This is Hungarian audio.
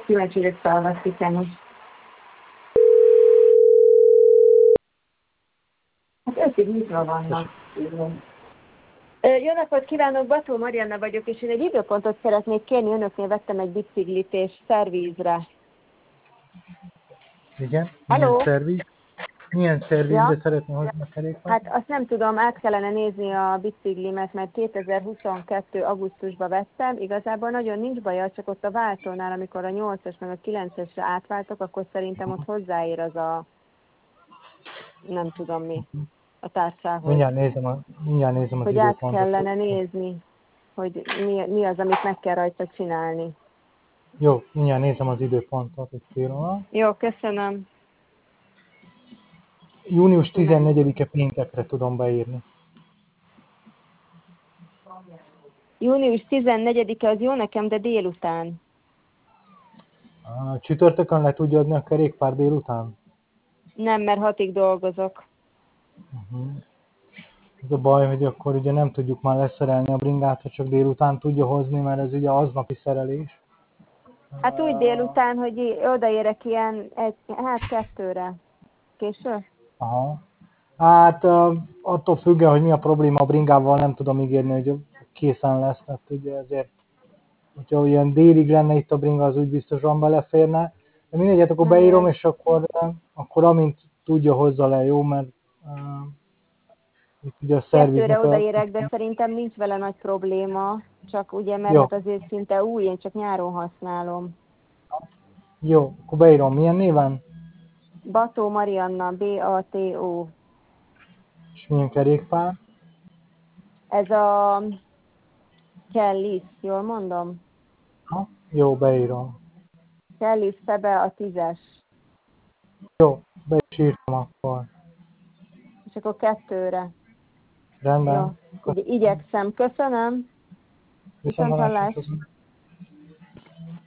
Kíváncsi vagyok felveszíteni. Hát ötig nyitva vannak. Jó napot kívánok, Bató Marianna vagyok, és én egy időpontot szeretnék kérni. Önöknél vettem egy biciklit és szervízre. Igen? Hello? Milyen szervizre Ja? szeretné hozni a kerékpárt? Hát azt nem tudom, át kellene nézni a biciklimet, mert 2022. augusztusban vettem. Igazából nagyon nincs baja, csak ott a váltónál, amikor a 8-as meg a 9-esre átváltok, akkor szerintem ott hozzáér az a nem tudom mi, a tárcához. Mindjárt nézem az Hogy át időpontot. kellene nézni, hogy mi az, amit meg kell rajta csinálni. Jó, mindjárt nézem az időpontot, egy pillanat. Jó, köszönöm. Június 14-e péntekre tudom beírni. Június 14-e az jó nekem, de délután. Csütörtökön le tudja adni a kerékpár délután? Nem, mert 6-ig dolgozok. Ez a baj, hogy akkor ugye nem tudjuk már leszerelni a bringát, ha csak délután tudja hozni, mert ez ugye aznapi szerelés. Hát úgy délután, hogy odaérek ilyen, hát 2-re. Késő? Aha. Hát attól függően, hogy mi a probléma a bringával, nem tudom ígérni, hogy készen lesz, tehát ugye ezért, hogyha ilyen délig lenne itt a bringa, az úgy biztosan beleférne. De mindegy, hát akkor beírom, és akkor amint tudja, hozza le, jó, mert itt ugye a 2-re szerviznek a... odaérek, de szerintem nincs vele nagy probléma. Csak ugye, mert Jó, hát azért szinte új, én csak nyáron használom. jó, akkor beírom. Milyen néven? Bató Marianna, B-A-T-O. És milyen kerékpár? Ez a Kellis, jól mondom? Ha? Jó, beírom. Kellis Szebe a 10-es. Jó, be is írtam akkor. És akkor 2-re. Rendben. Jó, igyekszem. Köszönöm. Viszont hallás. Viszontlátásra.